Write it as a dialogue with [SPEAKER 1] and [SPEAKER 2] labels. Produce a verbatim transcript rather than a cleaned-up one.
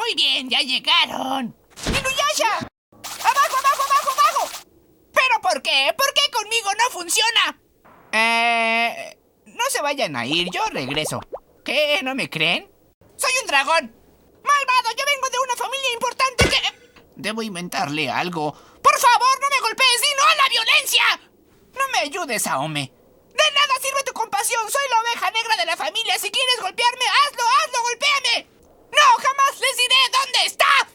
[SPEAKER 1] Muy bien, ya llegaron. ¡Inuyasha! ¡Abajo, abajo, abajo, abajo! ¿Pero por qué? ¿Por qué conmigo no funciona? Eh... No se vayan a ir, yo regreso. ¿Qué? ¿No me creen? ¡Soy un dragón! ¡Malvado! Yo vengo de una familia importante que... Debo inventarle algo. ¡Por favor, no me golpees y no a la violencia! No me ayudes, Aome. De nada sirve tu compasión. Soy la oveja negra de la familia. Si quieres golpearme, hazlo, hazlo, golpéame. No, jamás les diré dónde está.